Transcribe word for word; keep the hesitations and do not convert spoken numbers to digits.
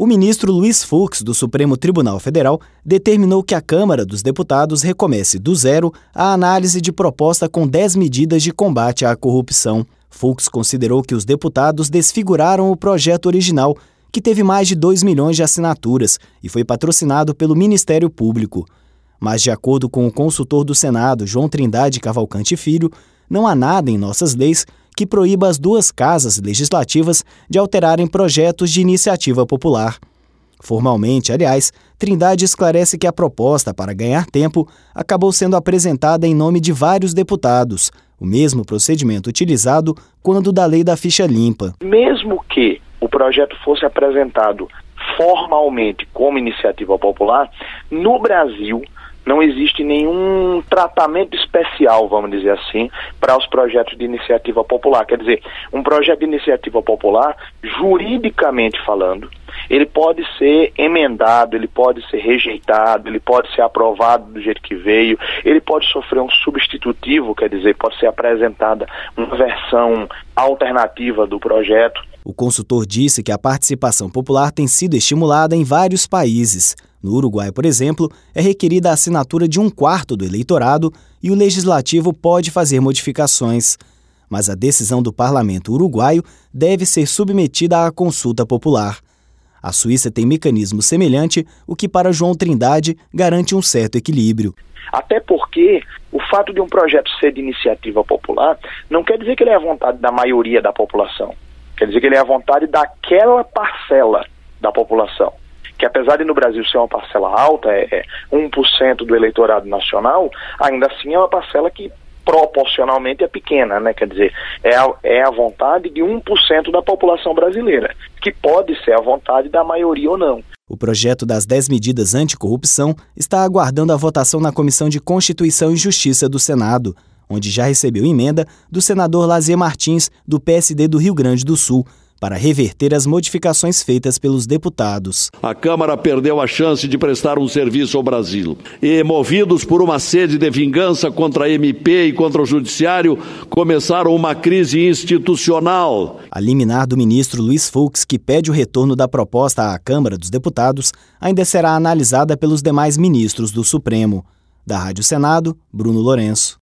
O ministro Luiz Fux, do Supremo Tribunal Federal, determinou que a Câmara dos Deputados recomece do zero a análise de proposta com dez medidas de combate à corrupção. Fux considerou que os deputados desfiguraram o projeto original, que teve mais de dois milhões de assinaturas e foi patrocinado pelo Ministério Público. Mas, de acordo com o consultor do Senado, João Trindade Cavalcante Filho, não há nada em nossas leis que proíba as duas casas legislativas de alterarem projetos de iniciativa popular. Formalmente, aliás, Trindade esclarece que a proposta para ganhar tempo acabou sendo apresentada em nome de vários deputados, o mesmo procedimento utilizado quando da lei da ficha limpa. Mesmo que o projeto fosse apresentado formalmente como iniciativa popular, no Brasil não existe nenhum tratamento especial, vamos dizer assim, para os projetos de iniciativa popular. Quer dizer, um projeto de iniciativa popular, juridicamente falando, ele pode ser emendado, ele pode ser rejeitado, ele pode ser aprovado do jeito que veio, ele pode sofrer um substitutivo, quer dizer, pode ser apresentada uma versão alternativa do projeto. O consultor disse que a participação popular tem sido estimulada em vários países. No Uruguai, por exemplo, é requerida a assinatura de um quarto do eleitorado e o legislativo pode fazer modificações. Mas a decisão do parlamento uruguaio deve ser submetida à consulta popular. A Suíça tem mecanismo semelhante, o que para João Trindade garante um certo equilíbrio. Até porque o fato de um projeto ser de iniciativa popular não quer dizer que ele é a vontade da maioria da população. Quer dizer que ele é a vontade daquela parcela da população, que apesar de no Brasil ser uma parcela alta, é, é um por cento do eleitorado nacional, ainda assim é uma parcela que proporcionalmente é pequena, né? Quer dizer, é a, é a vontade de um por cento da população brasileira, que pode ser a vontade da maioria ou não. O projeto das dez medidas anticorrupção está aguardando a votação na Comissão de Constituição e Justiça do Senado, onde já recebeu emenda do senador Lazier Martins, do P S D do Rio Grande do Sul, para reverter as modificações feitas pelos deputados. A Câmara perdeu a chance de prestar um serviço ao Brasil. E, movidos por uma sede de vingança contra a M P e contra o Judiciário, começaram uma crise institucional. A liminar do ministro Luiz Fux, que pede o retorno da proposta à Câmara dos Deputados, ainda será analisada pelos demais ministros do Supremo. Da Rádio Senado, Bruno Lourenço.